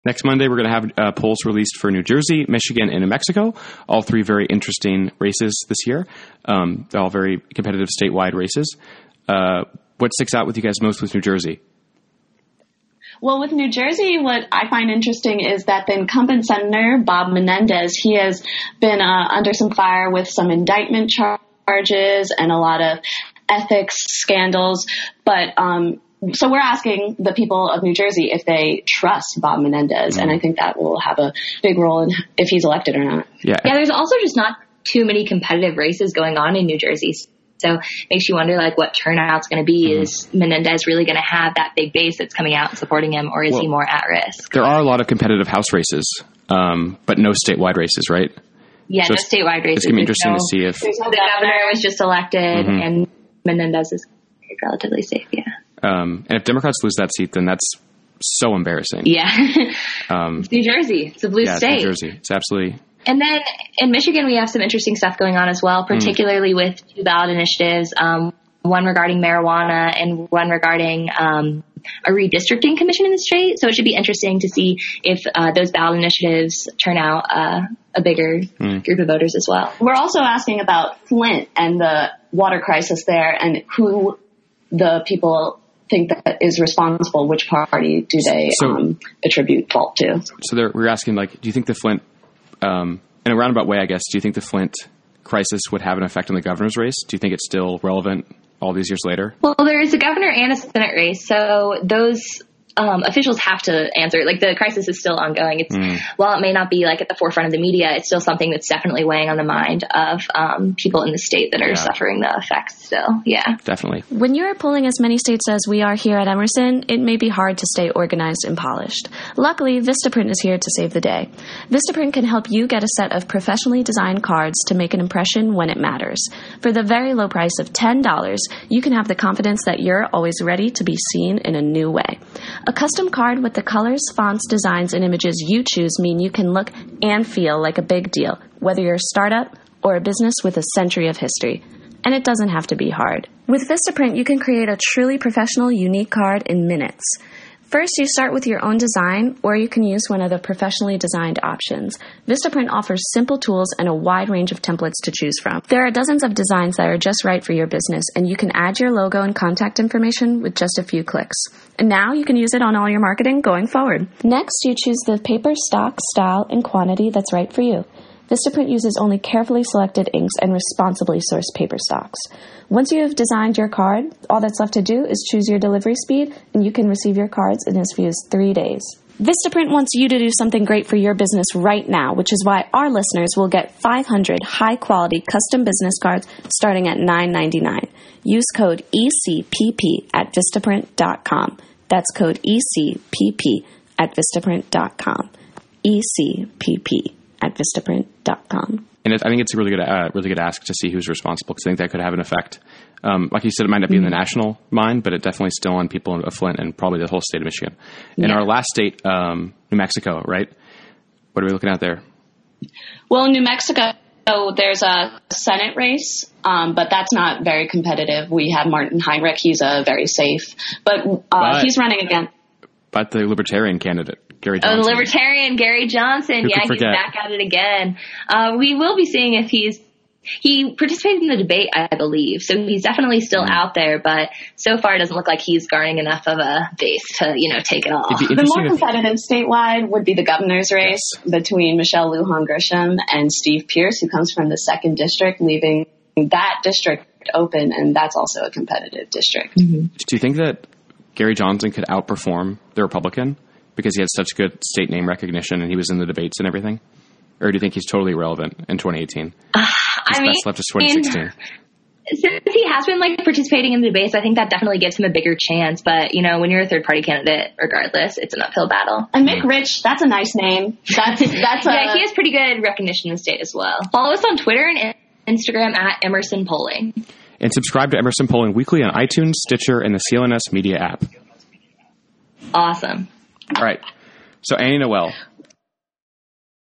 Next Monday, we're going to have polls released for New Jersey, Michigan, and New Mexico. All three very interesting races this year. They're all very competitive statewide races. What sticks out with you guys most with New Jersey? Well, with New Jersey, what I find interesting is that the incumbent senator, Bob Menendez, he has been under some fire with some indictment charges and a lot of ethics scandals. But so we're asking the people of New Jersey if they trust Bob Menendez, and I think that will have a big role in if he's elected or not. Yeah, there's also just not too many competitive races going on in New Jersey. So it makes you wonder, like, what turnout's going to be. Is Menendez really going to have that big base that's coming out and supporting him, or is he more at risk? There are a lot of competitive House races, but no statewide races, right? Yeah, so no statewide races. It's going to be interesting to see if... The governor was just elected, and Menendez is relatively safe, and if Democrats lose that seat, then that's so embarrassing. Yeah. It's New Jersey. It's a blue state. It's New Jersey. It's absolutely... And then in Michigan, we have some interesting stuff going on as well, particularly with two ballot initiatives, one regarding marijuana and one regarding a redistricting commission in the state. So it should be interesting to see if those ballot initiatives turn out a bigger group of voters as well. We're also asking about Flint and the water crisis there and who the people think that is responsible, which party do they attribute fault to. So we're asking, like, do you think the Flint... in a roundabout way, I guess, do you think the Flint crisis would have an effect on the governor's race? Do you think it's still relevant all these years later? Well, there is a governor and a Senate race, so those officials have to answer. Like, the crisis is still ongoing. It's while it may not be, like, at the forefront of the media, it's still something that's definitely weighing on the mind of people in the state that are suffering the effects still. Yeah. Definitely. When you are polling as many states as we are here at Emerson, it may be hard to stay organized and polished. Luckily, Vistaprint is here to save the day. Vistaprint can help you get a set of professionally designed cards to make an impression when it matters. For the very low price of $10, you can have the confidence that you're always ready to be seen in a new way. A custom card with the colors, fonts, designs, and images you choose mean you can look and feel like a big deal, whether you're a startup or a business with a century of history. And it doesn't have to be hard. With Vistaprint, you can create a truly professional, unique card in minutes. First, you start with your own design, or you can use one of the professionally designed options. Vistaprint offers simple tools and a wide range of templates to choose from. There are dozens of designs that are just right for your business, and you can add your logo and contact information with just a few clicks. And now you can use it on all your marketing going forward. Next, you choose the paper, stock, style, and quantity that's right for you. Vistaprint uses only carefully selected inks and responsibly sourced paper stocks. Once you have designed your card, all that's left to do is choose your delivery speed, and you can receive your cards in as few as 3 days. Vistaprint wants you to do something great for your business right now, which is why our listeners will get 500 high-quality custom business cards starting at $9.99. Use code ECPP at Vistaprint.com. That's code ECPP at Vistaprint.com. ECPP at Vistaprint.com. And I think it's a really good ask to see who's responsible, because I think that could have an effect. Like you said, it might not be in the national mind, but it definitely still on people of Flint and probably the whole state of Michigan. In our last state, New Mexico, right? What are we looking at there? Well, in New Mexico, there's a Senate race, but that's not very competitive. We have Martin Heinrich. He's very safe, but he's running again. But the Libertarian candidate, Gary Johnson. The Libertarian Gary Johnson. Yeah, he's back at it again. We will be seeing if he participated in the debate, I believe. So he's definitely still out there, but so far it doesn't look like he's garnering enough of a base to, take it all. The more competitive statewide would be the governor's race between Michelle Lujan Grisham and Steve Pierce, who comes from the 2nd district, leaving that district open, and that's also a competitive district. Mm-hmm. Do you think that Gary Johnson could outperform the Republican because he had such good state name recognition and he was in the debates and everything? Or do you think he's totally irrelevant in 2018? Best left is 2016. Since he has been participating in the debates, I think that definitely gives him a bigger chance. But, when you're a third party candidate, regardless, it's an uphill battle. And Mick Rich, that's a nice name. That's he has pretty good recognition in the state as well. Follow us on Twitter and Instagram at Emerson Polling. And subscribe to Emerson Polling weekly on iTunes, Stitcher, and the CLNS Media app. Awesome. All right. So, Annie Noel,